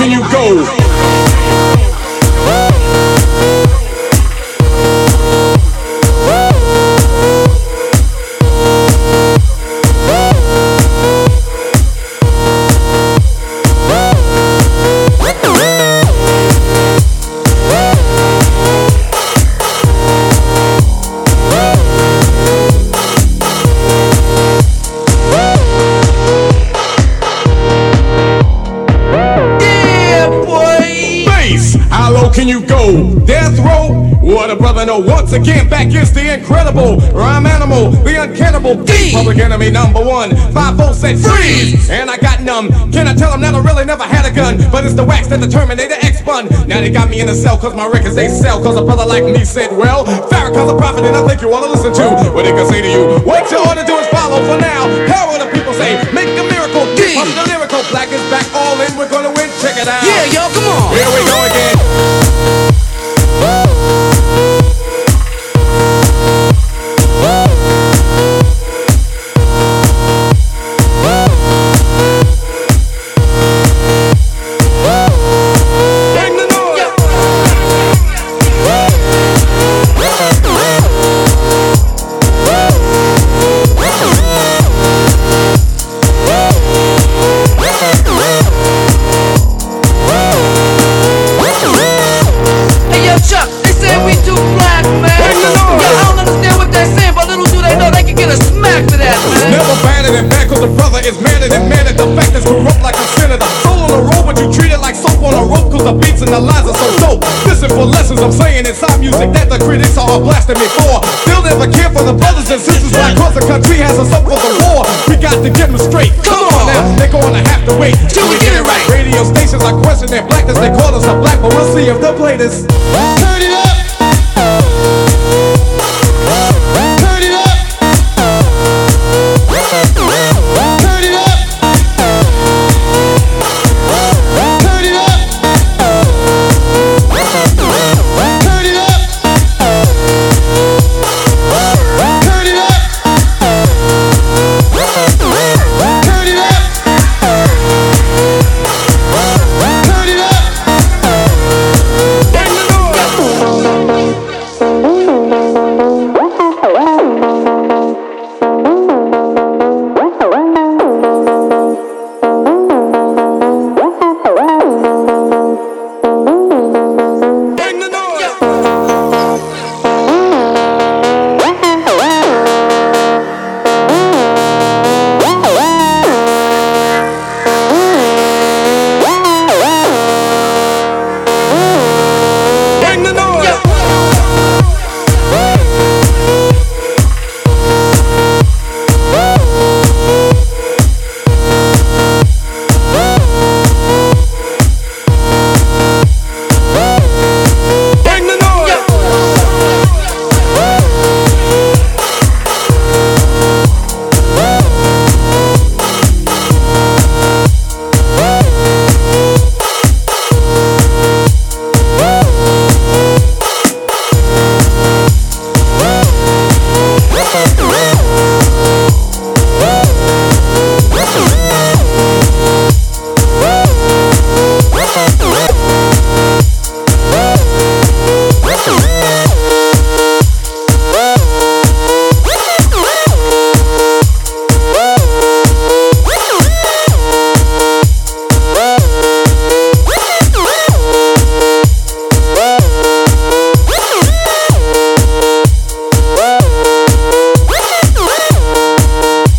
can you go? Can you go? Death row? What a brother, no. Once again, back is the incredible rhyme animal, the uncannibal D. Public enemy number one. 5-0 said freeze, and I got numb. Can I tell them that I really never had a gun? But it's the wax that the Terminator X spun. Now they got me in a cell cause my records they sell. Cause a brother like me said, well, Farrakhan's a prophet and I think you wanna listen to what they can say to you. What you ought to do is follow for now. How will the people say? Make a miracle. D. Pump the lyrical. Black is back, all in. We're gonna win. Check it out. Yeah, yo, come on. Here we go again. The beats and the lines are so dope. Listen for lessons I'm saying inside music that the critics are blasting me for. They'll never care for the brothers and sisters like cause the country has us up for the war. We got to get them straight. Come on now, they're gonna have to wait till we get it right. Radio stations are questioning blackness. They call us a black, but we'll see if they'll play this. Turn it up.